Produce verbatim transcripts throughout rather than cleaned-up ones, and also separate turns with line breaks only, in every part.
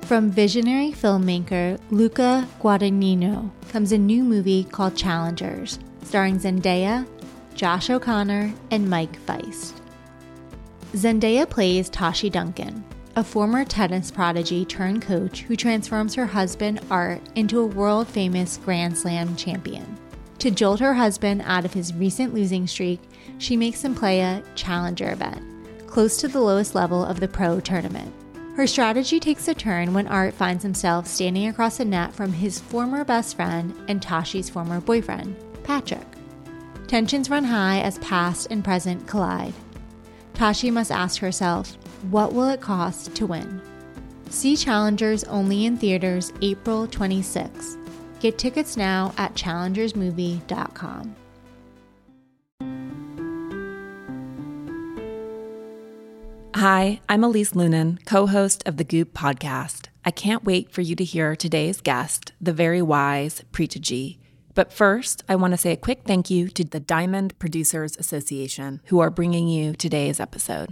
From visionary filmmaker Luca Guadagnino comes a new movie called Challengers, starring Zendaya, Josh O'Connor, and Mike Feist. Zendaya plays Tashi Duncan, a former tennis prodigy turned coach who transforms her husband Art into a world-famous Grand Slam champion. To jolt her husband out of his recent losing streak, she makes him play a challenger event, close to the lowest level of the pro tournament. Her strategy takes a turn when Art finds himself standing across the net from his former best friend and Tashi's former boyfriend, Patrick. Tensions run high as past and present collide. Tashi must ask herself, what will it cost to win? See Challengers only in theaters April twenty-sixth. Get tickets now at challengers movie dot com.
Hi, I'm Elise Lunan, co-host of the Goop podcast. I can't wait for you to hear today's guest, the very wise Preeta Ji. But first, I want to say a quick thank you to the Diamond Producers Association, who are bringing you today's episode.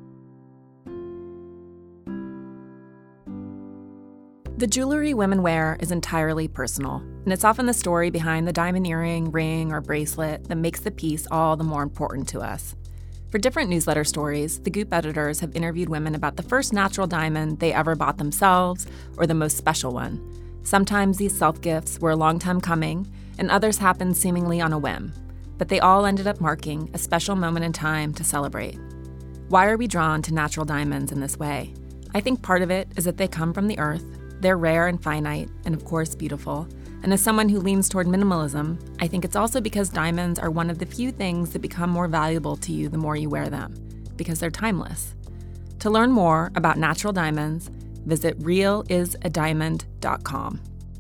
The jewelry women wear is entirely personal, and it's often the story behind the diamond earring, ring, or bracelet that makes the piece all the more important to us. For different newsletter stories, the Goop editors have interviewed women about the first natural diamond they ever bought themselves or the most special one. Sometimes these self-gifts were a long time coming, and others happened seemingly on a whim. But they all ended up marking a special moment in time to celebrate. Why are we drawn to natural diamonds in this way? I think part of it is that they come from the earth. They're rare and finite, and of course beautiful. And as someone who leans toward minimalism, I think it's also because diamonds are one of the few things that become more valuable to you the more you wear them, because they're timeless. To learn more about natural diamonds, visit real is a diamond dot com.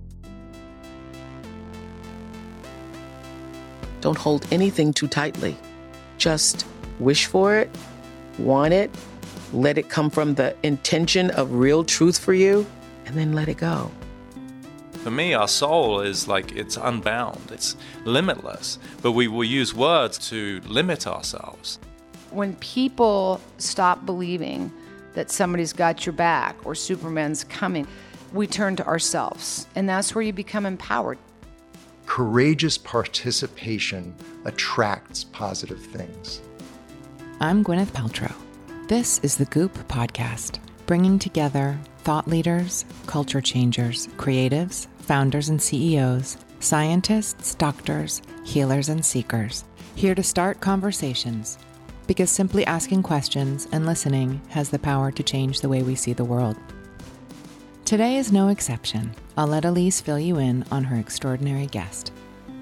Don't hold anything too tightly. Just wish for it, want it, let it come from the intention of real truth for you, and then let it go.
For me, our soul is like, it's unbound, it's limitless, but we will use words to limit ourselves.
When people stop believing that somebody's got your back or Superman's coming, we turn to ourselves, and that's where you become empowered.
Courageous participation attracts positive things.
I'm Gwyneth Paltrow. This is the Goop podcast, bringing together thought leaders, culture changers, creatives, founders and C E Os, scientists, doctors, healers, and seekers, here to start conversations, because simply asking questions and listening has the power to change the way we see the world. Today is no exception. I'll let Elise fill you in on her extraordinary guest.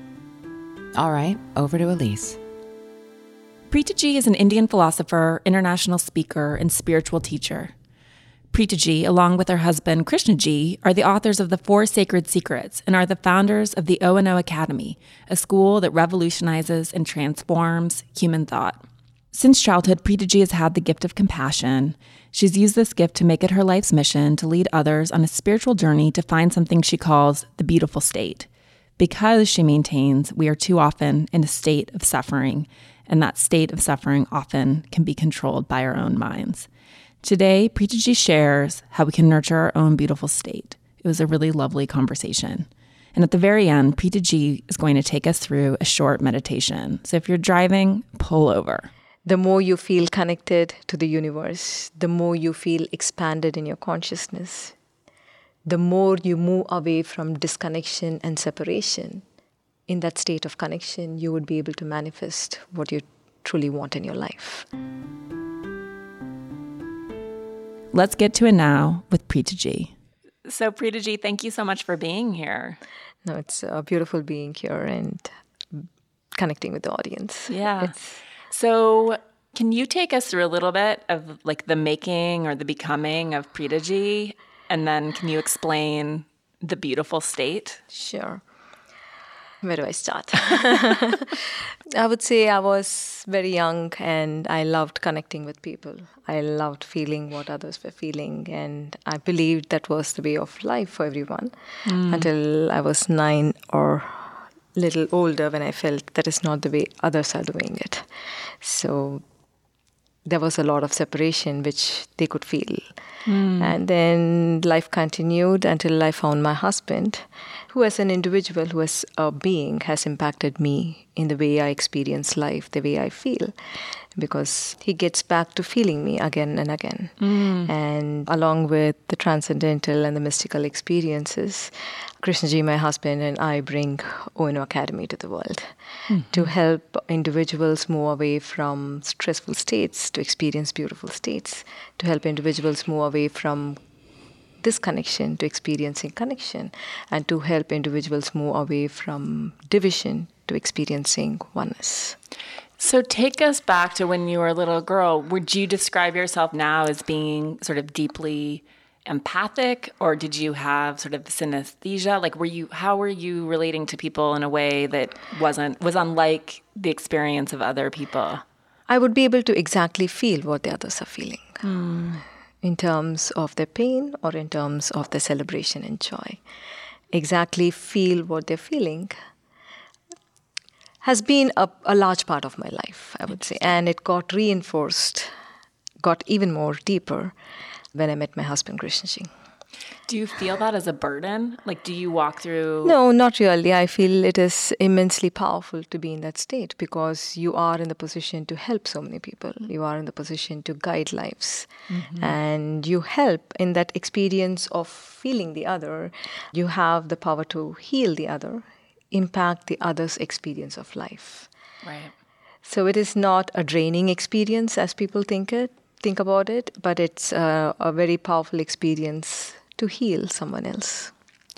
All right, over to Elise.
Preeta Ji is an Indian philosopher, international speaker, and spiritual teacher. Preeta Ji, along with her husband Krishna Ji, are the authors of The Four Sacred Secrets and are the founders of the O and O Academy, a school that revolutionizes and transforms human thought. Since childhood, Preeta Ji has had the gift of compassion. She's used this gift to make it her life's mission to lead others on a spiritual journey to find something she calls the beautiful state. Because, she maintains, we are too often in a state of suffering, and that state of suffering often can be controlled by our own minds. Today, Preeta Ji shares how we can nurture our own beautiful state. It was a really lovely conversation. And at the very end, Preeta Ji is going to take us through a short meditation. So if you're driving, pull over.
The more you feel connected to the universe, the more you feel expanded in your consciousness, the more you move away from disconnection and separation. In that state of connection, you would be able to manifest what you truly want in your life.
Let's get to it now with Preeta Ji. So Preeta Ji, thank you so much for being here.
No, it's uh, beautiful being here and connecting with the audience.
Yeah.
It's,
so can you take us through a little bit of like the making or the becoming of Preeta Ji? And then can you explain the beautiful state?
Sure. Where do I start? I would say I was very young and I loved connecting with people. I loved feeling what others were feeling, and I believed that was the way of life for everyone mm. until I was nine or a little older when I felt that is not the way others are doing it. So there was a lot of separation which they could feel. Mm. And then life continued until I found my husband, who as an individual, who as a being, has impacted me in the way I experience life, the way I feel, because he gets back to feeling me again and again. Mm. And along with the transcendental and the mystical experiences, Krishnaji, my husband, and I bring O N O Academy to the world mm-hmm. to help individuals move away from stressful states to experience beautiful states, to help individuals move away from disconnection to experiencing connection, and to help individuals move away from division to experiencing oneness.
So take us back to when you were a little girl. Would you describe yourself now as being sort of deeply empathic, or did you have sort of synesthesia? Like, were you, how were you relating to people in a way that wasn't, was unlike the experience of other people?
I would be able to exactly feel what the others are feeling mm. in terms of their pain or in terms of their celebration and joy. Exactly feel what they're feeling has been a, a large part of my life, I would say. And it got reinforced, got even more deeper when I met my husband, Krishnaji.
Do you feel that as a burden? Like, do you walk through...
No, not really. I feel it is immensely powerful to be in that state because you are in the position to help so many people. You are in the position to guide lives. Mm-hmm. And you help in that experience of feeling the other. You have the power to heal the other, impact the other's experience of life.
Right.
So it is not a draining experience as people think it, think about it, but it's a, a very powerful experience to heal someone else.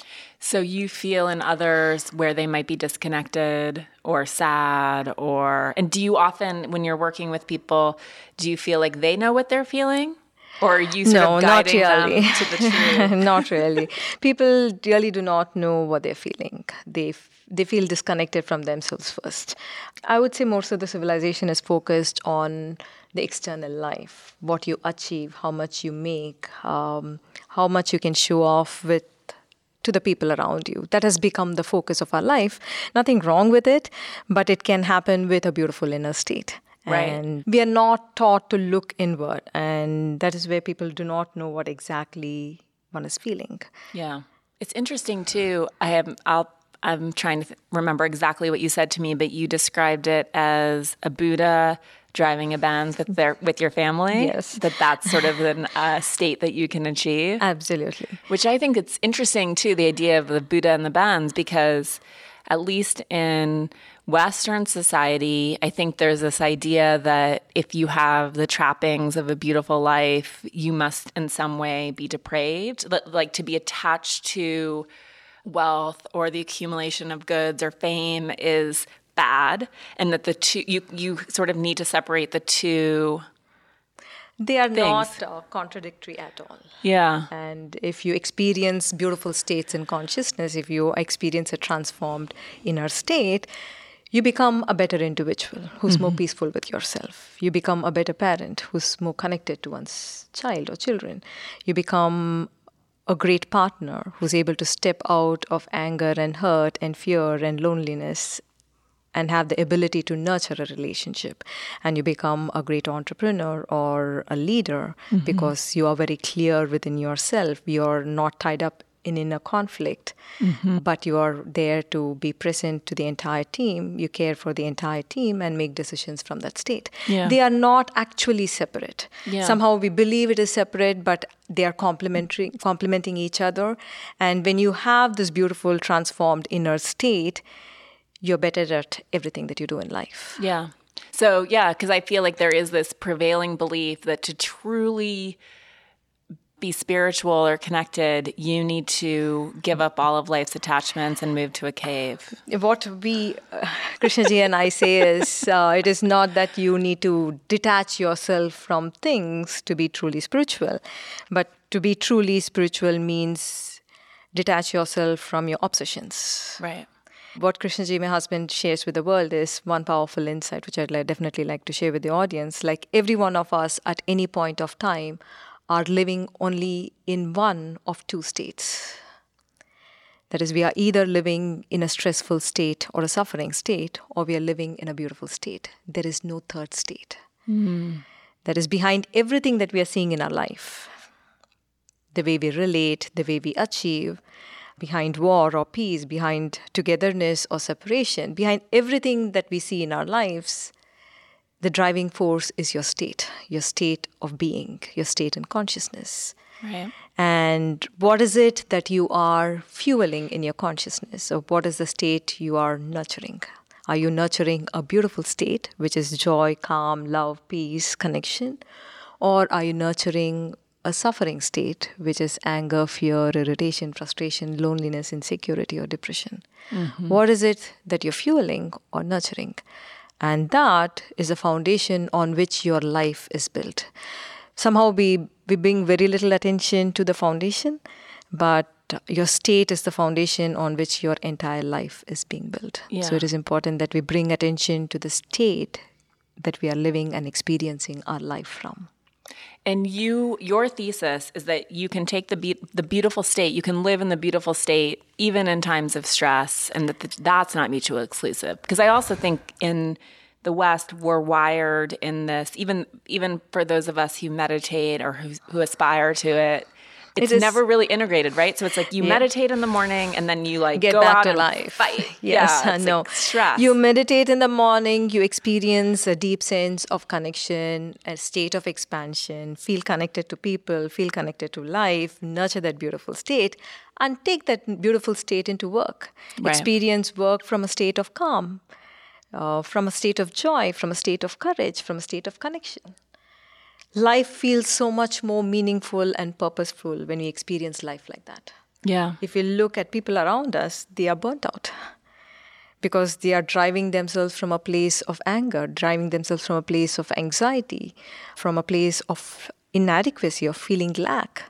So you feel in others where they might be disconnected or sad, or, and do you often, when you're working with people, do you feel like they know what they're feeling? Or are you sort
no,
of guiding
not really.
them to the truth?
Not really. People really do not know what they're feeling. They f- they feel disconnected from themselves first. I would say most of the civilization is focused on the external life, what you achieve, how much you make, um, how much you can show off with to the people around you. That has become the focus of our life. Nothing wrong with it, but it can happen with a beautiful inner state.
Right.
And we are not taught to look inward. And that is where people do not know what exactly one is feeling.
Yeah. It's interesting, too. I am, I'll, I'm trying to th- remember exactly what you said to me, but you described it as a Buddha driving a Benz with their with your family.
Yes.
That that's sort of a uh, state that you can achieve.
Absolutely.
Which I think it's interesting, too, the idea of the Buddha and the Benz, because at least in Western society, I think there's this idea that if you have the trappings of a beautiful life, you must in some way be depraved, like to be attached to wealth or the accumulation of goods or fame is bad, and that the two, you, you sort of need to separate the two.
They are
things.
not uh, contradictory at all.
Yeah.
And if you experience beautiful states in consciousness, if you experience a transformed inner state, you become a better individual who's mm-hmm. more peaceful with yourself. You become a better parent who's more connected to one's child or children. You become a great partner who's able to step out of anger and hurt and fear and loneliness and have the ability to nurture a relationship. And you become a great entrepreneur or a leader mm-hmm. because you are very clear within yourself. You're not tied up in inner conflict, mm-hmm. but you are there to be present to the entire team. You care for the entire team and make decisions from that state.
Yeah.
They are not actually separate.
Yeah.
Somehow we believe it is separate, but they are complementary, complementing each other. And when you have this beautiful transformed inner state, you're better at everything that you do in life.
Yeah. So, yeah, because I feel like there is this prevailing belief that to truly be spiritual or connected, you need to give up all of life's attachments and move to a cave.
What we, uh, Krishnaji and I say is, uh, it is not that you need to detach yourself from things to be truly spiritual, but to be truly spiritual means detach yourself from your obsessions.
Right.
What Krishnaji, my husband, shares with the world is one powerful insight, which I'd like, definitely like to share with the audience. Like every one of us at any point of time are living only in one of two states. That is, we are either living in a stressful state or a suffering state, or we are living in a beautiful state. There is no third state. Mm. that is behind everything that we are seeing in our life. The way we relate, the way we achieve, behind war or peace, behind togetherness or separation, behind everything that we see in our lives, the driving force is your state, your state of being, your state in consciousness.
Right.
And what is it that you are fueling in your consciousness? Or what is the state you are nurturing? Are you nurturing a beautiful state, which is joy, calm, love, peace, connection? Or are you nurturing a suffering state, which is anger, fear, irritation, frustration, loneliness, insecurity, or depression? Mm-hmm. What is it that you're fueling or nurturing? And that is a foundation on which your life is built. Somehow we, we bring very little attention to the foundation, but your state is the foundation on which your entire life is being built.
Yeah.
So it is important that we bring attention to the state that we are living and experiencing our life from.
And you, your thesis is that you can take the be- the beautiful state, you can live in the beautiful state even in times of stress, and that the, that's not mutually exclusive. Because I also think in the West, we're wired in this, even even for those of us who meditate or who, who aspire to it, it's
it is,
never really integrated, right? So it's like you yeah. meditate in the morning and then you like
get
go
back
out
to
and
life.
Fight.
Yes,
yeah, it's
no.
Like stress.
You meditate in the morning, you experience a deep sense of connection, a state of expansion, feel connected to people, feel connected to life, nurture that beautiful state, and take that beautiful state into work. Right. Experience work from a state of calm, uh, from a state of joy, from a state of courage, from a state of connection. Life feels so much more meaningful and purposeful when we experience life like that.
Yeah.
If you look at people around us, they are burnt out because they are driving themselves from a place of anger, driving themselves from a place of anxiety, from a place of inadequacy, of feeling lack.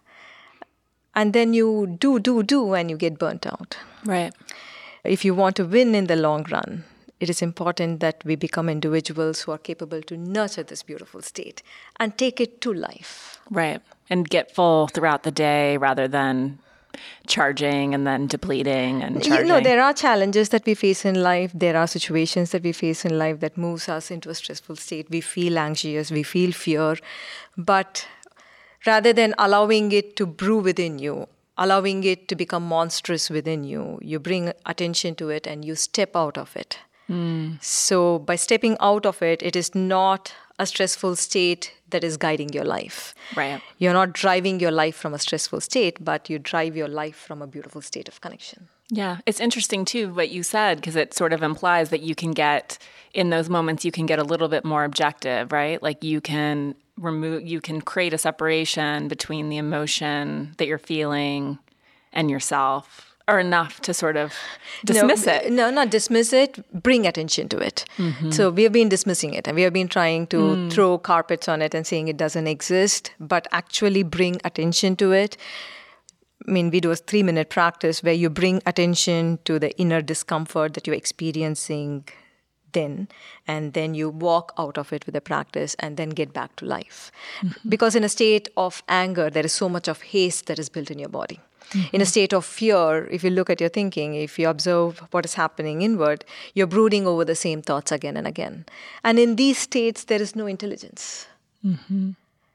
And then you do, do, do, and you get burnt out.
Right.
If you want to win in the long run, it is important that we become individuals who are capable to nurture this beautiful state and take it to life.
Right. And get full throughout the day rather than charging and then depleting and charging.
You know, there are challenges that we face in life. There are situations that we face in life that moves us into a stressful state. We feel anxious, we feel fear. But rather than allowing it to brew within you, allowing it to become monstrous within you, you bring attention to it and you step out of it. Mm. So by stepping out of it, it is not a stressful state that is guiding your life.
Right.
You're not driving your life from a stressful state, but you drive your life from a beautiful state of connection.
Yeah. It's interesting, too, what you said, because it sort of implies that you can get, in those moments, you can get a little bit more objective, right? Like you can remove, you can create a separation between the emotion that you're feeling and yourself. Or enough to sort of dismiss
no,
it.
No, not dismiss it, bring attention to it. Mm-hmm. So we have been dismissing it and we have been trying to mm. throw carpets on it and saying it doesn't exist, but actually bring attention to it. I mean, we do a three-minute practice where you bring attention to the inner discomfort that you're experiencing then, and then you walk out of it with the practice and then get back to life. Mm-hmm. Because in a state of anger, there is so much of haste that is built in your body. Mm-hmm. In a state of fear, if you look at your thinking, if you observe what is happening inward, you're brooding over the same thoughts again and again. And in these states, there is no intelligence. Mm-hmm.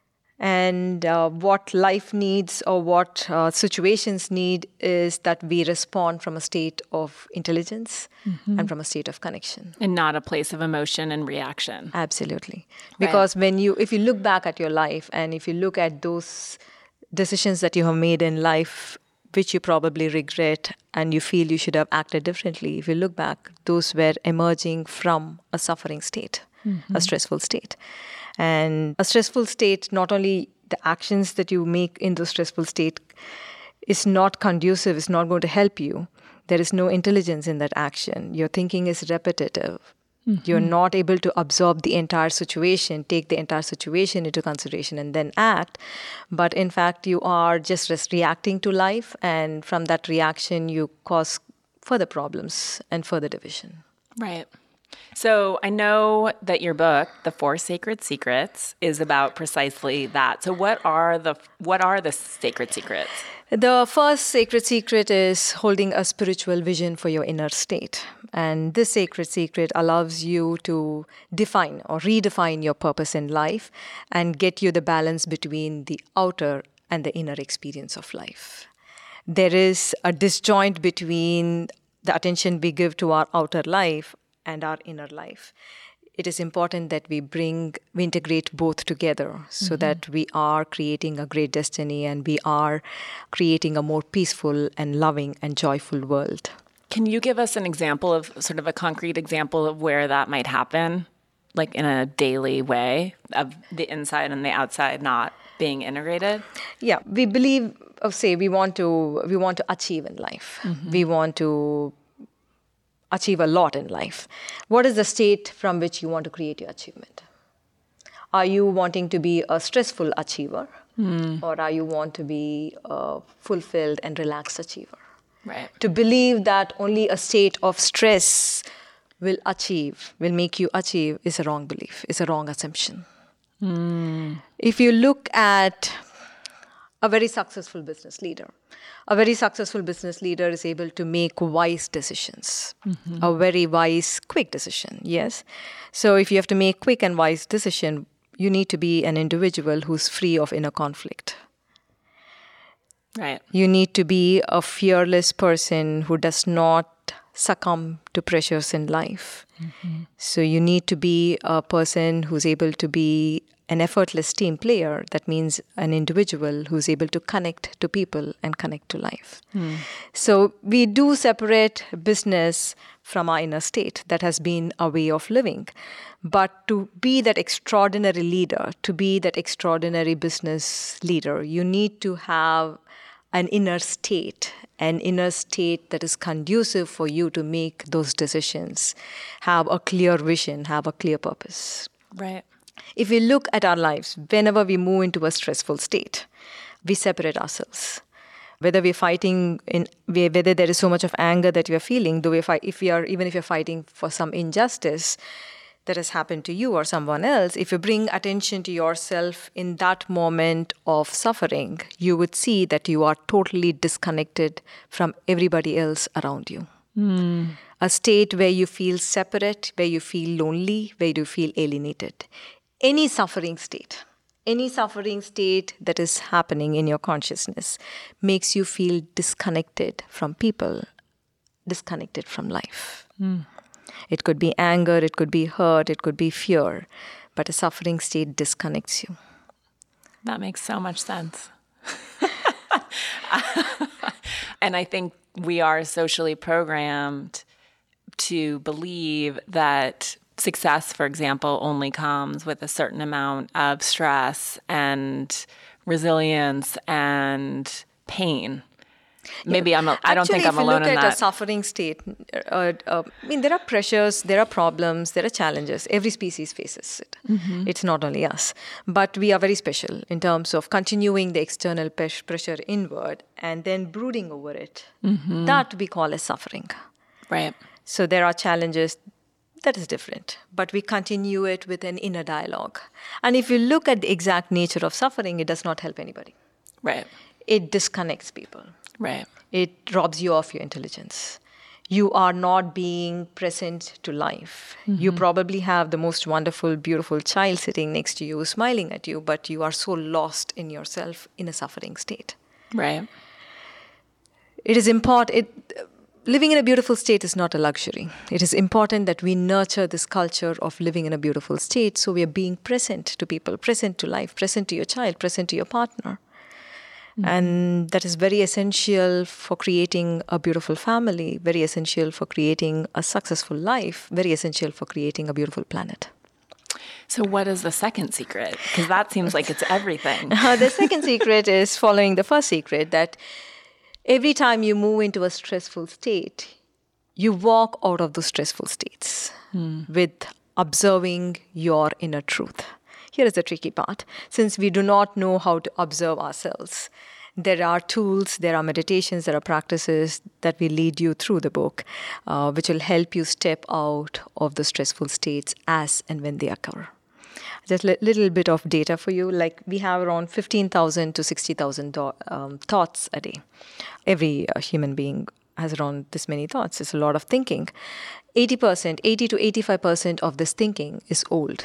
And uh, what life needs or what uh, situations need is that we respond from a state of intelligence mm-hmm. and from a state of connection.
And not a place of emotion and reaction.
Absolutely. Because right. when you, if you look back at your life and if you look at those decisions that you have made in life, which you probably regret and you feel you should have acted differently, if you look back, those were emerging from a suffering state, mm-hmm. a stressful state. And a stressful state, not only the actions that you make in the stressful state is not conducive, is not going to help you. There is no intelligence in that action. Your thinking is repetitive. Mm-hmm. You're not able to absorb the entire situation, take the entire situation into consideration and then act. But in fact, you are just reacting to life. And from that reaction, you cause further problems and further division.
Right. So I know that your book, The Four Sacred Secrets, is about precisely that. So what are the what are the sacred secrets?
The first sacred secret is holding a spiritual vision for your inner state. And this sacred secret allows you to define or redefine your purpose in life and get you the balance between the outer and the inner experience of life. There is a disjoint between the attention we give to our outer life and our inner life. It is important that we bring, we integrate both together so mm-hmm. that we are creating a great destiny and we are creating a more peaceful and loving and joyful world.
Can you give us an example of sort of a concrete example of where that might happen, like in a daily way, of the inside and the outside not being integrated?
Yeah, we believe, oh, say, we want to we want to achieve in life. Mm-hmm. We want to achieve a lot in life. What is the state from which you want to create your achievement? Are you wanting to be a stressful achiever, mm. or are you want to be a fulfilled and relaxed achiever?
Right.
To believe that only a state of stress will achieve, will make you achieve, is a wrong belief, is a wrong assumption. Mm. If you look at a very successful business leader, a very successful business leader is able to make wise decisions, mm-hmm. a very wise, quick decision, yes. So if you have to make quick and wise decision, you need to be an individual who's free of inner conflict.
Right.
You need to be a fearless person who does not succumb to pressures in life. Mm-hmm. So you need to be a person who's able to be an effortless team player. That means an individual who's able to connect to people and connect to life. Mm. So we do separate business from our inner state. That has been a way of living. But to be that extraordinary leader, to be that extraordinary business leader, you need to have an inner state, an inner state that is conducive for you to make those decisions, have a clear vision, have a clear purpose.
Right.
If we look at our lives, whenever we move into a stressful state, we separate ourselves. Whether we're fighting, in whether there is so much of anger that we are feeling, though we fight, if we are, even if you're fighting for some injustice that has happened to you or someone else, if you bring attention to yourself in that moment of suffering, you would see that you are totally disconnected from everybody else around you. Mm. A state where you feel separate, where you feel lonely, where you feel alienated. Any suffering state, any suffering state that is happening in your consciousness makes you feel disconnected from people, disconnected from life. Mm. It could be anger, it could be hurt, it could be fear, but a suffering state disconnects you.
That makes so much sense. And I think we are socially programmed to believe that success, for example, only comes with a certain amount of stress and resilience and pain. Maybe I'm. A, I don't
Actually,
think I'm alone in that.
Actually, if you look at a suffering state, uh, uh, I mean, there are pressures, there are problems, there are challenges. Every species faces it. Mm-hmm. It's not only us. But we are very special in terms of continuing the external pe- pressure inward and then brooding over it. Mm-hmm. That we call as suffering.
Right.
So there are challenges. That is different. But we continue it with an inner dialogue. And if you look at the exact nature of suffering, it does not help anybody.
Right.
It disconnects people.
Right.
It robs you of your intelligence. You are not being present to life. Mm-hmm. You probably have the most wonderful, beautiful child sitting next to you, smiling at you, but you are so lost in yourself in a suffering state.
Right.
It is important. It, living in a beautiful state is not a luxury. It is important that we nurture this culture of living in a beautiful state, so we are being present to people, present to life, present to your child, present to your partner. Mm-hmm. And that is very essential for creating a beautiful family, very essential for creating a successful life, very essential for creating a beautiful planet.
So what is the second secret? Because that seems like it's everything.
uh, the second secret is following the first secret, that every time you move into a stressful state, you walk out of those stressful states mm. with observing your inner truth. Here is the tricky part. Since we do not know how to observe ourselves, There are tools, there are meditations, there are practices that will lead you through the book, uh, which will help you step out of the stressful states as and when they occur. Just a little bit of data for you. Like we have around fifteen thousand to sixty thousand do- um, thoughts a day. Every uh, human being has around this many thoughts. It's a lot of thinking. eighty percent, eighty to eighty-five percent of this thinking is old.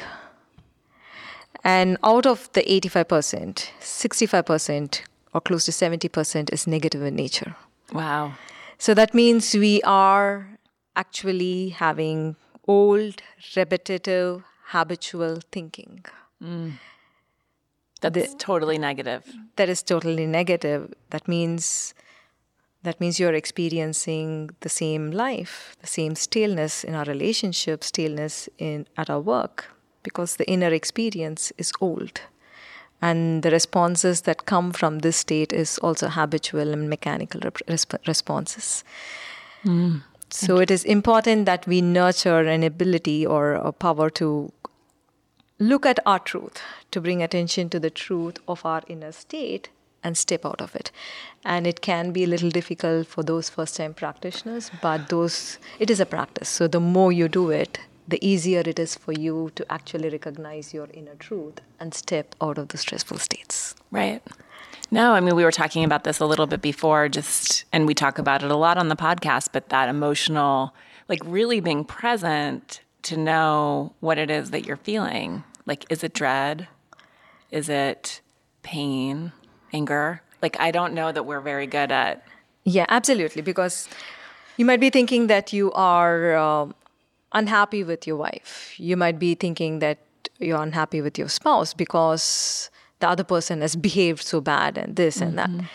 And out of the eighty-five percent, sixty-five percent or close to seventy percent is negative in nature.
Wow.
So that means we are actually having old, repetitive, habitual thinking.
Mm. That's
the,
totally negative.
That is totally negative. That means that means you're experiencing the same life, the same staleness in our relationship, staleness in at our work, because the inner experience is old. And the responses that come from this state is also habitual and mechanical rep- resp- responses.
Mm.
So it is important that we nurture an ability or a power to look at our truth, to bring attention to the truth of our inner state and step out of it. And it can be a little difficult for those first-time practitioners, but those it is a practice. So the more you do it, the easier it is for you to actually recognize your inner truth and step out of the stressful states.
Right. No, I mean, we were talking about this a little bit before, just, and we talk about it a lot on the podcast, but that emotional, like really being present to know what it is that you're feeling. Like, is it dread? Is it pain, anger? Like, I don't know that we're very good at.
Yeah, absolutely. Because you might be thinking that you are uh, unhappy with your wife. You might be thinking that you're unhappy with your spouse because the other person has behaved so bad and this mm-hmm. and that.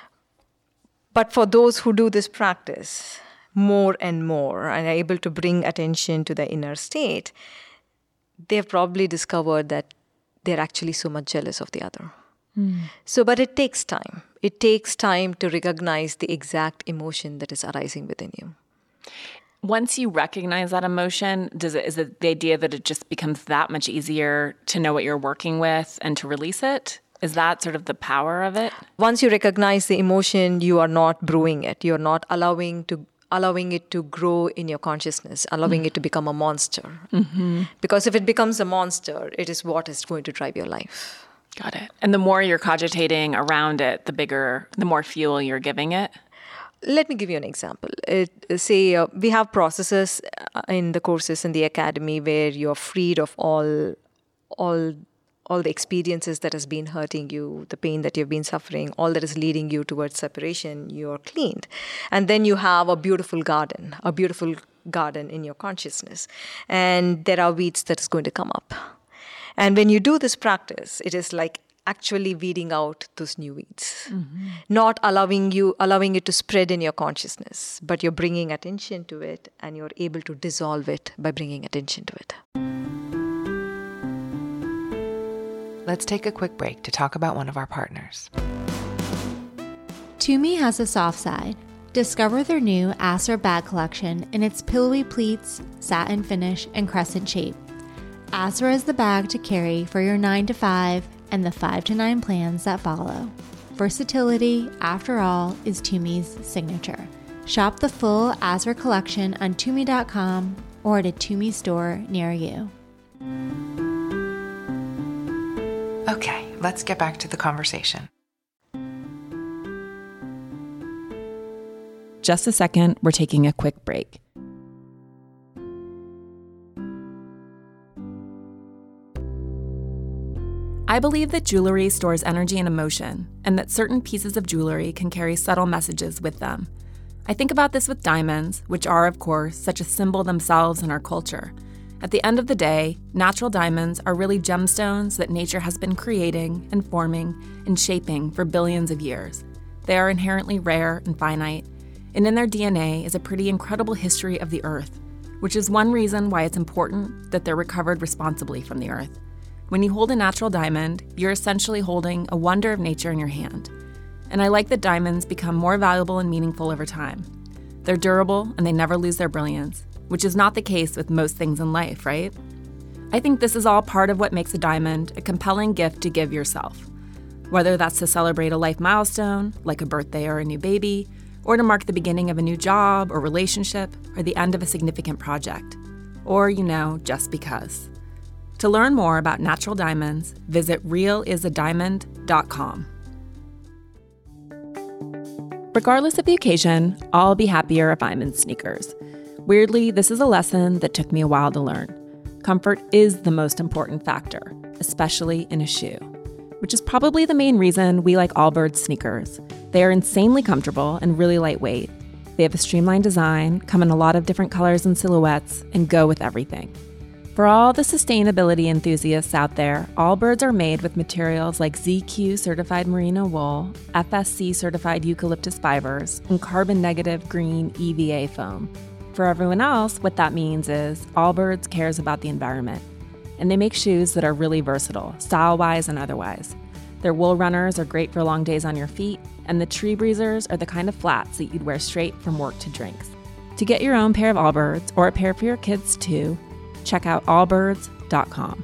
But for those who do this practice more and more and are able to bring attention to the inner state, they've probably discovered that they're actually so much jealous of the other. Mm. So, but it takes time. It takes time to recognize the exact emotion that is arising within you.
Once you recognize that emotion, does it, is it the idea that it just becomes that much easier to know what you're working with and to release it? Is that sort of the power of it?
Once you recognize the emotion, you are not brewing it. You're not allowing to allowing it to grow in your consciousness, allowing mm. it to become a monster. Mm-hmm. Because if it becomes a monster, it is what is going to drive your life.
Got it. And the more you're cogitating around it, the bigger, the more fuel you're giving it?
Let me give you an example. It, say uh, we have processes in the courses in the academy where you're freed of all, all, all the experiences that has been hurting you, the pain that you've been suffering, all that is leading you towards separation. You're cleaned, and then you have a beautiful garden, a beautiful garden in your consciousness, and there are weeds that is going to come up. And when you do this practice, it is like actually weeding out those new weeds, mm-hmm. not allowing you, allowing it to spread in your consciousness, but you're bringing attention to it and you're able to dissolve it by bringing attention to it.
Let's take a quick break to talk about one of our partners.
Tumi has a soft side. Discover their new Asra bag collection in its pillowy pleats, satin finish, and crescent shape. Asra is the bag to carry for your nine to five and the five to nine plans that follow. Versatility, after all, is Tumi's signature. Shop the full Asra collection on Tumi dot com or at a Tumi store near you.
Okay, let's get back to the conversation.
Just a second, we're taking a quick break. I believe that jewelry stores energy and emotion, and that certain pieces of jewelry can carry subtle messages with them. I think about this with diamonds, which are, of course, such a symbol themselves in our culture. At the end of the day, natural diamonds are really gemstones that nature has been creating and forming and shaping for billions of years. They are inherently rare and finite, and in their D N A is a pretty incredible history of the earth, which is one reason why it's important that they're recovered responsibly from the earth. When you hold a natural diamond, you're essentially holding a wonder of nature in your hand. And I like that diamonds become more valuable and meaningful over time. They're durable and they never lose their brilliance, which is not the case with most things in life, right? I think this is all part of what makes a diamond a compelling gift to give yourself. Whether that's to celebrate a life milestone, like a birthday or a new baby, or to mark the beginning of a new job or relationship, or the end of a significant project, or, you know, just because. To learn more about natural diamonds, visit real is a diamond dot com. Regardless of the occasion, I'll be happier if I'm in sneakers. Weirdly, this is a lesson that took me a while to learn. Comfort is the most important factor, especially in a shoe, which is probably the main reason we like Allbirds sneakers. They are insanely comfortable and really lightweight. They have a streamlined design, come in a lot of different colors and silhouettes, and go with everything. For all the sustainability enthusiasts out there, Allbirds are made with materials like Z Q certified merino wool, F S C certified eucalyptus fibers, and carbon-negative green E V A foam. For everyone else, what that means is Allbirds cares about the environment. And they make shoes that are really versatile, style-wise and otherwise. Their wool runners are great for long days on your feet, and the tree breezers are the kind of flats that you'd wear straight from work to drinks. To get your own pair of Allbirds, or a pair for your kids too, check out allbirds dot com.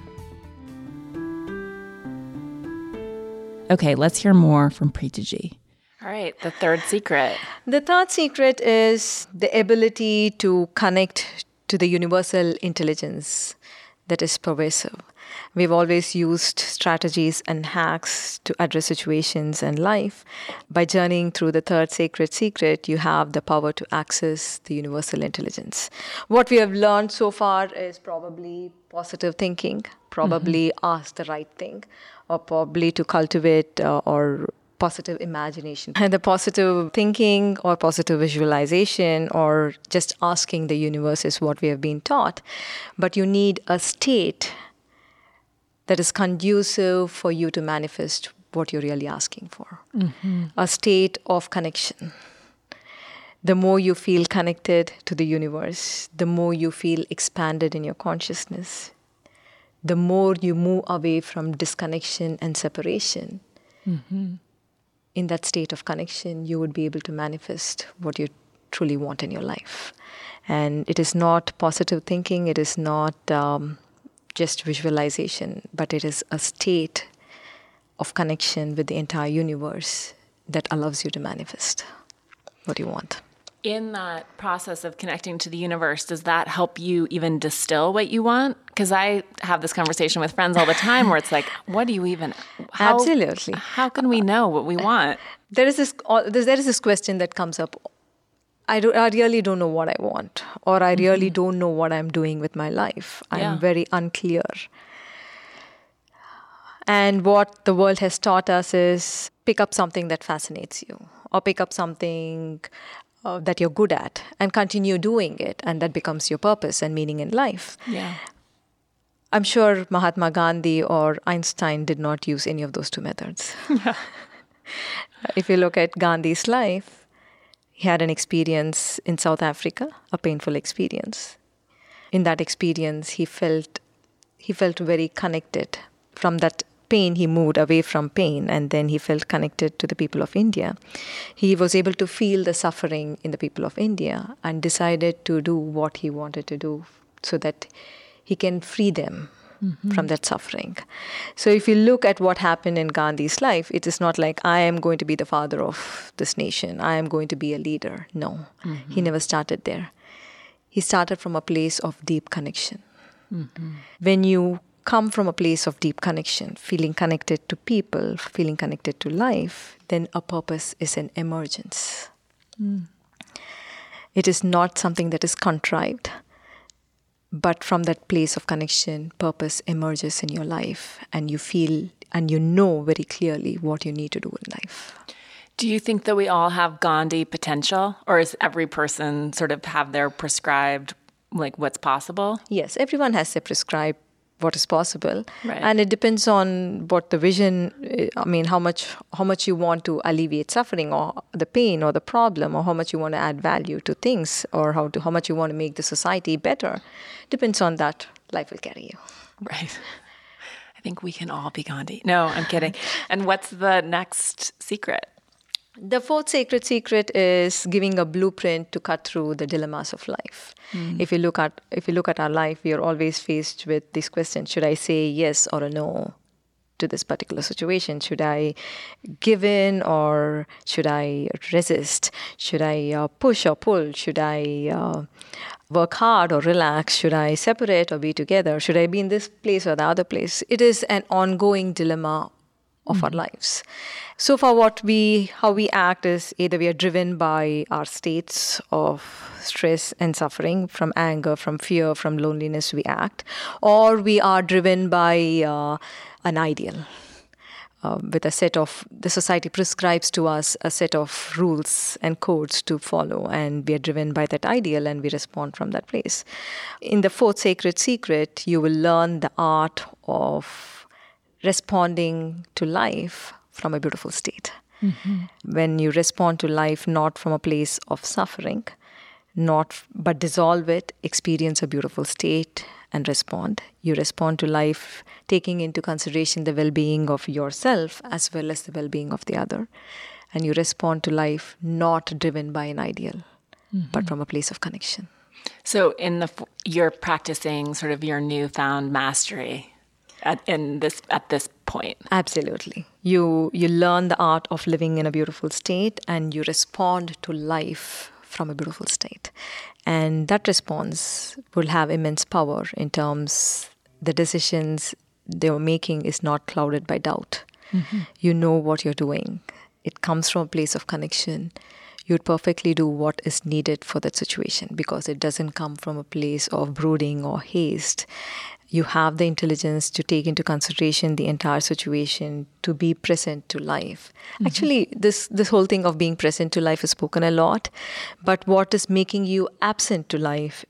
Okay, let's hear more from Preeti Ji.
All right, the third secret.
The third secret is the ability to connect to the universal intelligence that is pervasive. We've always used strategies and hacks to address situations in life. By journeying through the third sacred secret, you have the power to access the universal intelligence. What we have learned so far is probably positive thinking, probably mm-hmm. ask the right thing, or probably to cultivate uh, or positive imagination. And the positive thinking or positive visualization or just asking the universe is what we have been taught. But you need a state that is conducive for you to manifest what you're really asking for. Mm-hmm. A state of connection. The more you feel connected to the universe, the more you feel expanded in your consciousness, the more you move away from disconnection and separation. Mm-hmm. In that state of connection, you would be able to manifest what you truly want in your life. And it is not positive thinking, it is not um, just visualization, but it is a state of connection with the entire universe that allows you to manifest what you want.
In that process of connecting to the universe, does that help you even distill what you want? Because I have this conversation with friends all the time where it's like, what do you even... How,
Absolutely.
How can we know what we want?
There is this, there is this question that comes up. I, do, I really don't know what I want, or I really mm-hmm. don't know what I'm doing with my life. I'm yeah. very unclear. And what the world has taught us is pick up something that fascinates you, or pick up something Uh, that you're good at and continue doing it, and that becomes your purpose and meaning in life.
Yeah.
I'm sure Mahatma Gandhi or Einstein did not use any of those two methods. Yeah. If you look at Gandhi's life, he had an experience in South Africa, a painful experience. In that experience, he felt he felt very connected. From that pain, he moved away from pain, and then he felt connected to the people of India. He was able to feel the suffering in the people of India and decided to do what he wanted to do so that he can free them mm-hmm. from that suffering. So if you look at what happened in Gandhi's life, it is not like, I am going to be the father of this nation, I am going to be a leader. No, mm-hmm. he never started there. He started from a place of deep connection. Mm-hmm. When you come from a place of deep connection, feeling connected to people, feeling connected to life, then a purpose is an emergence. Mm. It is not something that is contrived, but from that place of connection, purpose emerges in your life, and you feel and you know very clearly what you need to do in life.
Do you think that we all have Gandhi potential, or is every person sort of have their prescribed, like, what's possible?
Yes, everyone has their prescribed what is possible,
right.
And it depends on what the vision. I mean, how much how much you want to alleviate suffering or the pain or the problem, or how much you want to add value to things, or how to how much you want to make the society better. Depends on that. Life will carry you.
Right. I think we can all be Gandhi. No, I'm kidding. And what's the next secret?
The fourth sacred secret is giving a blueprint to cut through the dilemmas of life. Mm. If you look at if you look at our life, we are always faced with this question: should I say yes or a no? to this particular situation? Should I give in or should I resist? Should I uh, push or pull? Should I uh, work hard or relax? Should I separate or be together? Should I be in this place or the other place? It is an ongoing dilemma of mm-hmm. our lives. So far, what we, how we act is either we are driven by our states of stress and suffering, from anger, from fear, from loneliness we act, or we are driven by uh, an ideal. Uh, with a set of, the society prescribes to us a set of rules and codes to follow, and we are driven by that ideal and we respond from that place. In the fourth sacred secret, you will learn the art of responding to life from a beautiful state. Mm-hmm. When you respond to life not from a place of suffering, not but dissolve it, experience a beautiful state and respond. You respond to life taking into consideration the well-being of yourself as well as the well-being of the other. And you respond to life not driven by an ideal, mm-hmm. but from a place of connection.
So in the you're practicing sort of your newfound mastery at in this at this point.
Absolutely. You you learn the art of living in a beautiful state and you respond to life from a beautiful state. And that response will have immense power in terms the decisions they were making is not clouded by doubt. Mm-hmm. You know what you're doing. It comes from a place of connection. You'd perfectly do what is needed for that situation because it doesn't come from a place of brooding or haste. You have the intelligence to take into consideration the entire situation, to be present to life. Mm-hmm. Actually, this, this whole thing of being present to life is spoken a lot, but what is making you absent to life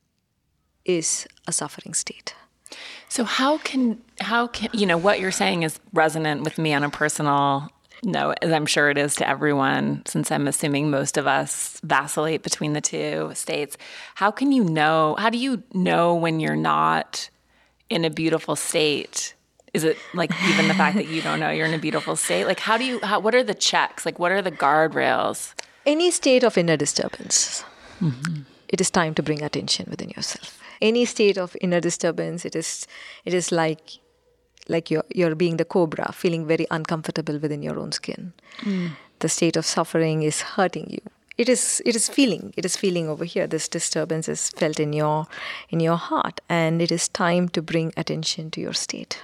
is a suffering state.
So how can, how can, you know, what you're saying is resonant with me on a personal note, as I'm sure it is to everyone, since I'm assuming most of us vacillate between the two states. How can you know, how do you know when you're not in a beautiful state? Is it like even the fact that you don't know you're in a beautiful state? Like how do you, how, what are the checks? Like what are the guardrails?
Any state of inner disturbance, mm-hmm. it is time to bring attention within yourself. Any state of inner disturbance, it is it is like like you're, you're being the cobra, feeling very uncomfortable within your own skin. Mm. The state of suffering is hurting you. It is it is feeling, it is feeling over here. This disturbance is felt in your in your heart, and it is time to bring attention to your state.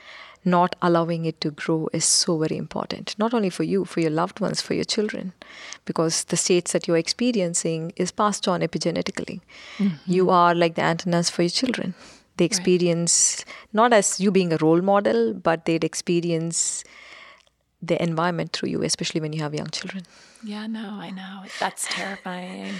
Not allowing it to grow is so very important, not only for you, for your loved ones, for your children, because the states that you're experiencing is passed on epigenetically. Mm-hmm. You are like the antennas for your children. They experience, right. not as you being a role model, but they'd experience the environment through you, especially when you have young children.
Yeah, no, I know. That's terrifying.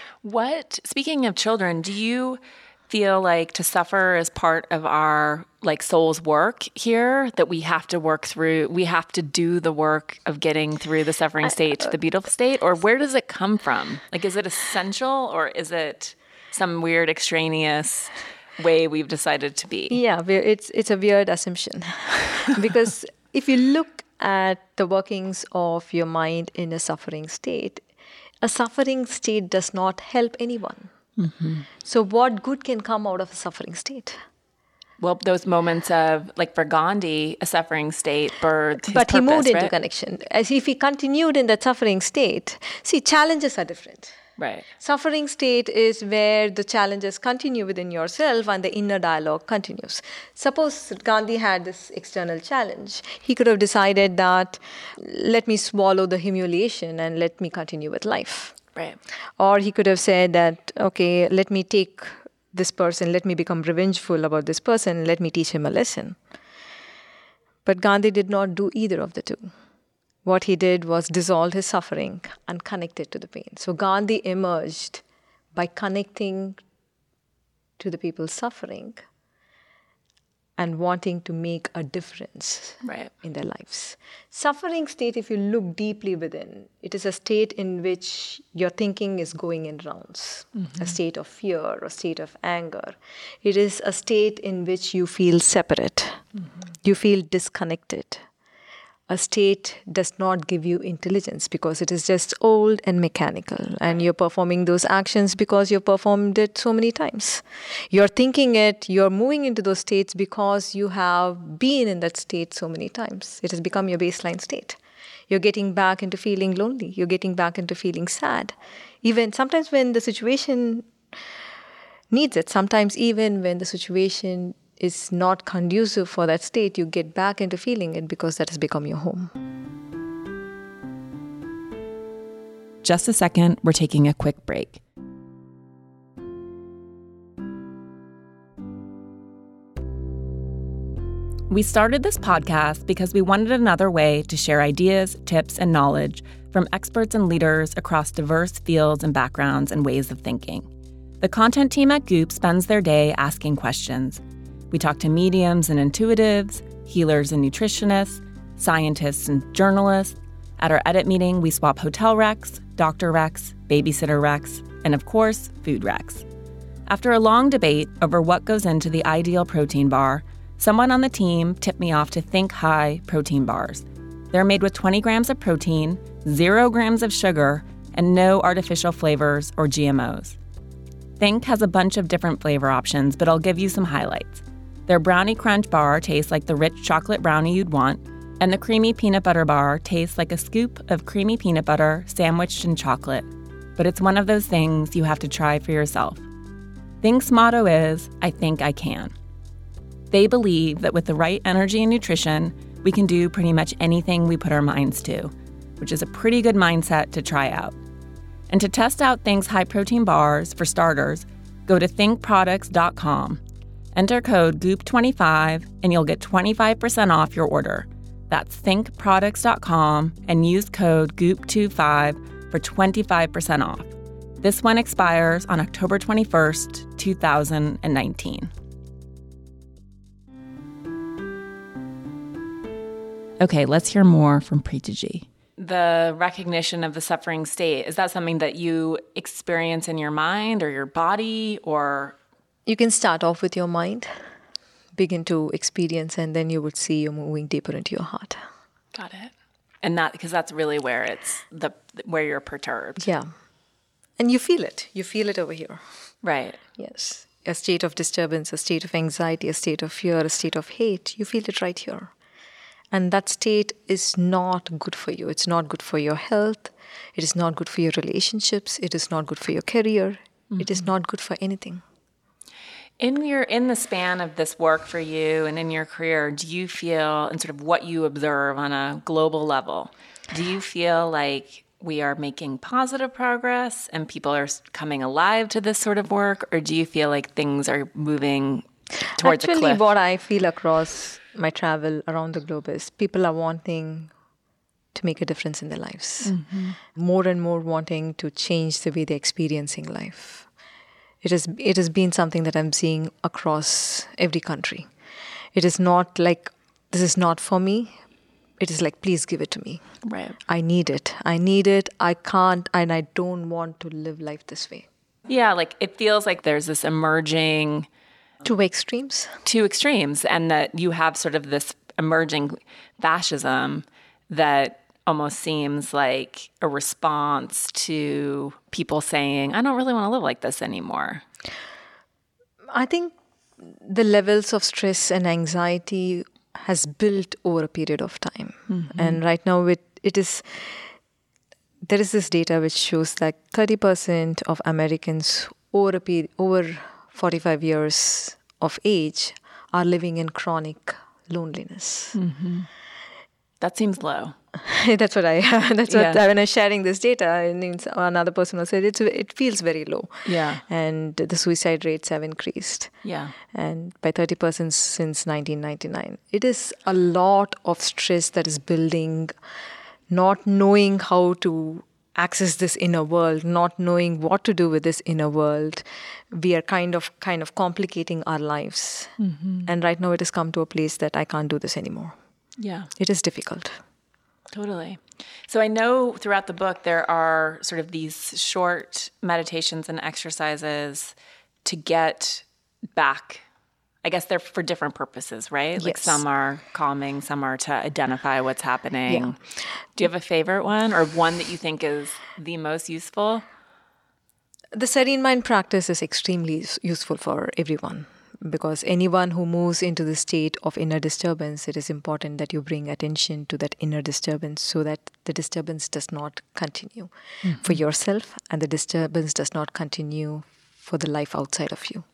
What, speaking of children, do you feel like to suffer is part of our like soul's work here, that we have to work through, we have to do the work of getting through the suffering state to the beautiful state? Or where does it come from? Like, is it essential or is it some weird extraneous way we've decided to be?
Yeah, it's it's a weird assumption. Because if you look at the workings of your mind in a suffering state, a suffering state does not help anyone. Mm-hmm. So what good can come out of a suffering state?
Well, those moments of, like for Gandhi, a suffering state birthed his
But
purpose,
he moved into
right?
connection. As if he continued in that suffering state, see, challenges are different.
Right.
Suffering state is where the challenges continue within yourself and the inner dialogue continues. Suppose Gandhi had this external challenge. He could have decided that, let me swallow the humiliation and let me continue with life.
Right.
Or he could have said that, okay, let me take this person, let me become revengeful about this person, let me teach him a lesson. But Gandhi did not do either of the two. What he did was dissolve his suffering and connect it to the pain. So Gandhi emerged by connecting to the people's suffering and wanting to make a difference
right.
in their lives. Suffering state, if you look deeply within, it is a state in which your thinking is going in rounds, mm-hmm. a state of fear or a state of anger. It is a state in which you feel separate, mm-hmm. you feel disconnected. a state does not give you intelligence because it is just old and mechanical. And you're performing those actions because you've performed it so many times. You're thinking it, you're moving into those states because you have been in that state so many times. It has become your baseline state. You're getting back into feeling lonely. You're getting back into feeling sad. Even sometimes when the situation needs it, sometimes even when the situation is not conducive for that state, you get back into feeling it because that has become your home.
Just a second, we're taking a quick break. We started this podcast because we wanted another way to share ideas, tips, and knowledge from experts and leaders across diverse fields and backgrounds and ways of thinking. The content team at Goop spends their day asking questions. We talk to mediums and intuitives, healers and nutritionists, scientists and journalists. At our edit meeting, we swap hotel recs, doctor recs, babysitter recs, and of course, food recs. After a long debate over what goes into the ideal protein bar, someone on the team tipped me off to Think High protein bars. They're made with twenty grams of protein, zero grams of sugar, and no artificial flavors or G M Os. Think has a bunch of different flavor options, but I'll give you some highlights. Their Brownie Crunch bar tastes like the rich chocolate brownie you'd want, and the Creamy Peanut Butter bar tastes like a scoop of creamy peanut butter sandwiched in chocolate. But it's one of those things you have to try for yourself. Think's motto is, I think I can. They believe that with the right energy and nutrition, we can do pretty much anything we put our minds to, which is a pretty good mindset to try out. And to test out Think's high-protein bars, for starters, go to think products dot com. Enter code goop twenty-five and you'll get twenty-five percent off your order. That's think products dot com and use code goop twenty-five for twenty-five percent off. This one expires on October twenty-first, two thousand nineteen. Okay, let's hear more from Preeta Ji. The recognition of the suffering state, is that something that you experience in your mind or your body, or?
You can start off with your mind, begin to experience, and then you would see you moving deeper into your heart.
Got it. And that, because that's really where it's the where you're perturbed.
Yeah. And you feel it. You feel it over here.
Right.
Yes. A state of disturbance, a state of anxiety, a state of fear, a state of hate. You feel it right here. And that state is not good for you. It's not good for your health. It is not good for your relationships. It is not good for your career. Mm-hmm. It is not good for anything.
In your in the span of this work for you and in your career, do you feel, and sort of what you observe on a global level, do you feel like we are making positive progress and people are coming alive to this sort of work, or do you feel like things are moving towards
Actually,
a cliff?
What I feel across my travel around the globe is people are wanting to make a difference in their lives. Mm-hmm. More and more wanting to change the way they're experiencing life. It has, it has been something that I'm seeing across every country. It is not like, this is not for me. It is like, please give it to me.
Right.
I need it. I need it. I can't, and I don't want to live life this way.
Yeah, like it feels like there's this emerging...
Two extremes.
Two extremes, and that you have sort of this emerging fascism that almost seems like a response to people saying, I don't really want to live like this anymore.
I think the levels of stress and anxiety has built over a period of time. Mm-hmm. And right now it, it is, there is this data which shows that thirty percent of Americans over a period, over forty-five years of age are living in chronic loneliness.
Mm-hmm. That seems low.
That's what I. That's what
yeah.
when I was sharing this data, and another person was said it's it feels very low.
Yeah.
And the suicide rates have increased.
Yeah.
And by thirty percent since nineteen ninety-nine, it is a lot of stress that is building. Not knowing how to access this inner world, not knowing what to do with this inner world, we are kind of kind of complicating our lives. Mm-hmm. And right now, it has come to a place that I can't do this anymore.
Yeah.
It is difficult.
Totally. So I know throughout the book there are sort of these short meditations and exercises to get back I guess they're for different purposes, right? Like
Yes.
some are calming, some are to identify what's happening.
Yeah.
Do you have a favorite one or one that you think is the most useful?
The Serene Mind practice is extremely us- useful for everyone because anyone who moves into the state of inner disturbance, it is important that you bring attention to that inner disturbance so that the disturbance does not continue for yourself and the disturbance does not continue for the life outside of you.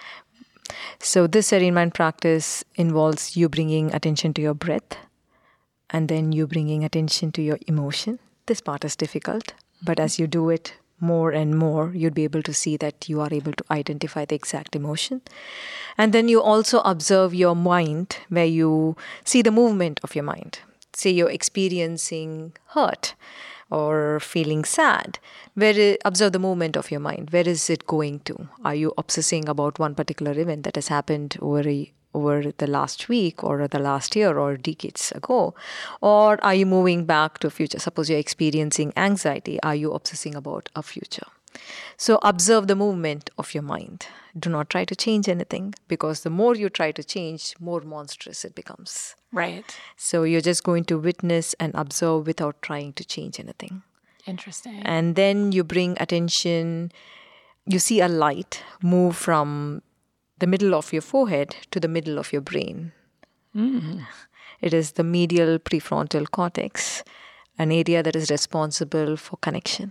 So this Serene Mind practice involves you bringing attention to your breath and then you bringing attention to your emotion. This part is difficult, but as you do it more and more, you'd be able to see that you are able to identify the exact emotion. And then you also observe your mind, where you see the movement of your mind. Say you're experiencing hurt or feeling sad. Where i- observe the movement of your mind. Where is it going to? Are you obsessing about one particular event that has happened over a over the last week or the last year or decades ago? Or are you moving back to future? Suppose you're experiencing anxiety. Are you obsessing about a future? So observe the movement of your mind. Do not try to change anything because the more you try to change, more monstrous it becomes.
Right.
So you're just going to witness and observe without trying to change anything.
Interesting.
And then you bring attention, you see a light move from the middle of your forehead to the middle of your brain. It is the medial prefrontal cortex, an area that is responsible for connection.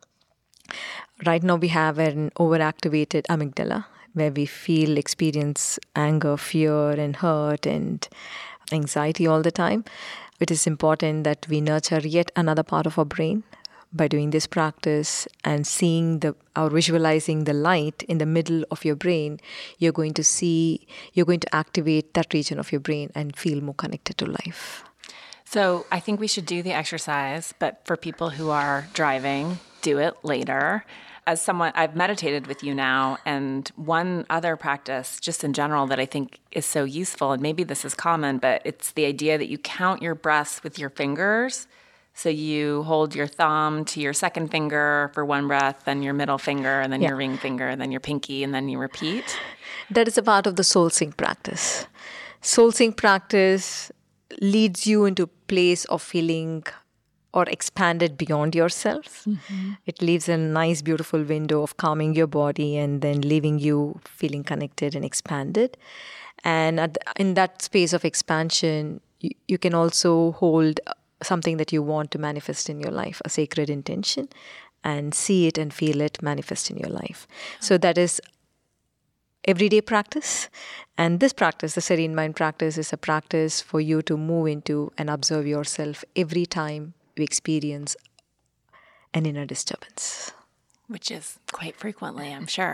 Right now we have an overactivated amygdala where we feel, experience anger, fear and hurt and anxiety all the time. It is important that we nurture yet another part of our brain by doing this practice and seeing the or visualizing the light in the middle of your brain. You're going to see, you're going to activate that region of your brain and feel more connected to life.
So I think we should do the exercise, but for people who are driving, do it later. As someone, I've meditated with you now, and one other practice just in general that I think is so useful, and maybe this is common, but it's the idea that you count your breaths with your fingers. So you hold your thumb to your second finger for one breath, then your middle finger, and then
Yeah.
your ring finger, then your pinky, and then you repeat.
That is a part of the soul sync practice. Soul sync practice leads you into a place of feeling or expanded beyond yourself. It leaves a nice, beautiful window of calming your body and then leaving you feeling connected and expanded. And at the, in that space of expansion, you, you can also hold something that you want to manifest in your life, a sacred intention, and see it and feel it manifest in your life. So that is everyday practice. And this practice, the Serene Mind practice, is a practice for you to move into and observe yourself every time you experience an inner disturbance.
Which is quite frequently, I'm sure.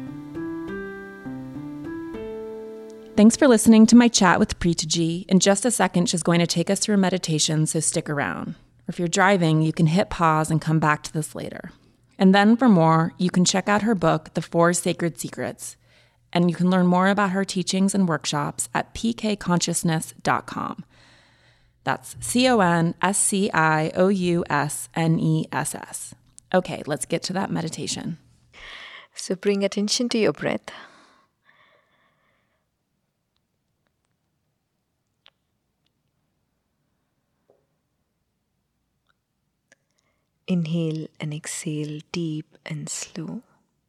Thanks for listening to my chat with Preetaji. In just a second, she's going to take us through a meditation, so stick around. Or if you're driving, you can hit pause and come back to this later. And then for more, you can check out her book, The Four Sacred Secrets. And you can learn more about her teachings and workshops at p k consciousness dot com. That's C O N S C I O U S N E S S. Okay, let's get to that meditation.
So bring attention to your breath. Inhale and exhale deep and slow.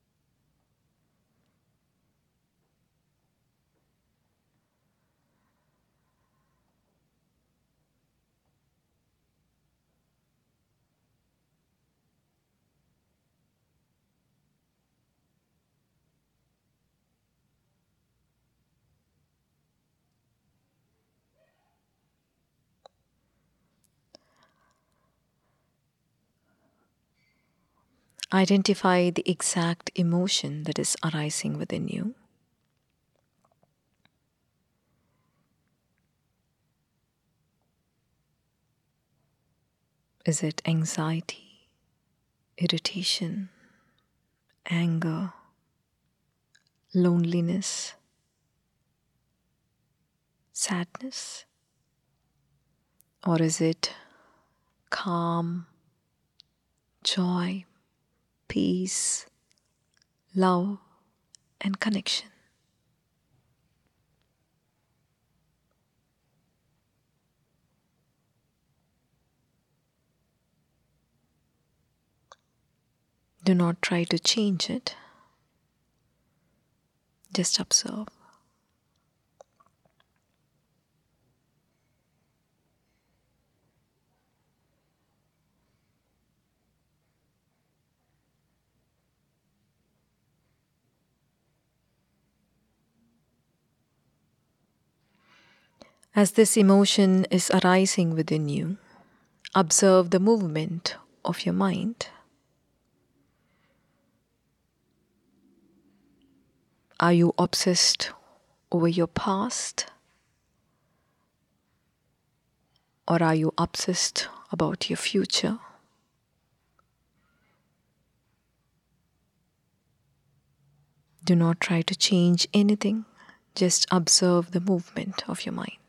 Identify the exact emotion that is arising within you. Is it anxiety, irritation, anger, loneliness, sadness? Or is it calm, joy, peace, love, and connection? Do not try to change it. Just observe. As this emotion is arising within you, observe the movement of your mind. Are you obsessed over your past? Or are you obsessed about your future? Do not try to change anything. Just observe the movement of your mind.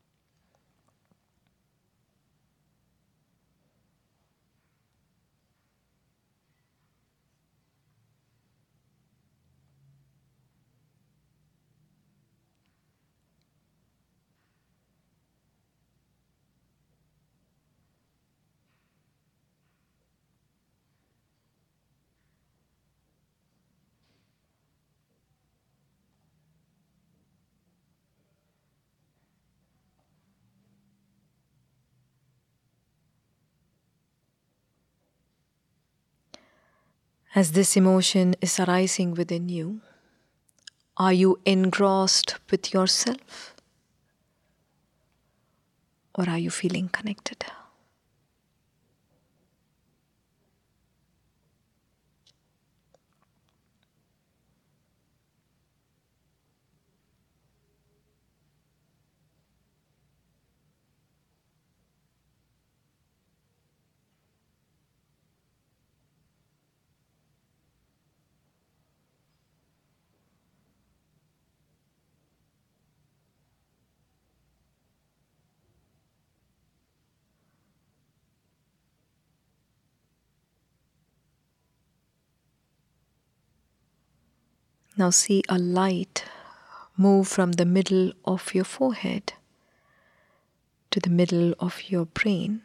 As this emotion is arising within you, are you engrossed with yourself? Or are you feeling connected? Now see a light move from the middle of your forehead to the middle of your brain.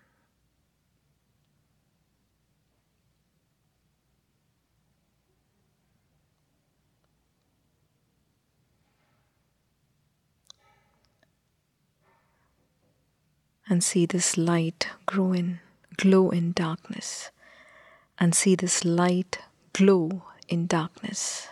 And see this light grow in, glow in darkness. And see this light glow in darkness.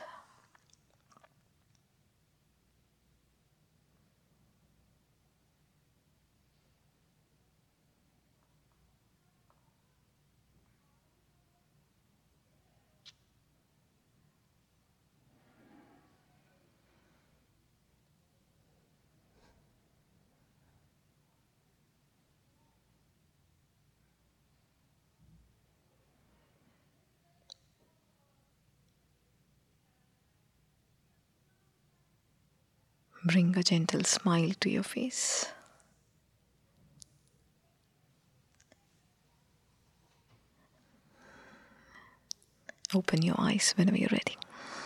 Bring a gentle smile to your face. Open your eyes whenever you're ready.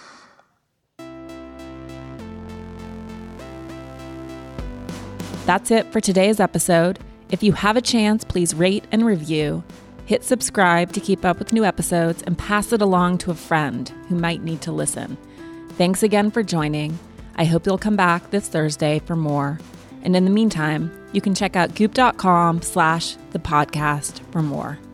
That's it for today's episode. If you have a chance, please rate and review. Hit subscribe to keep up with new episodes and pass it along to a friend who might need to listen. Thanks again for joining. I hope you'll come back this Thursday for more. And in the meantime, you can check out goop dot com slash the podcast for more.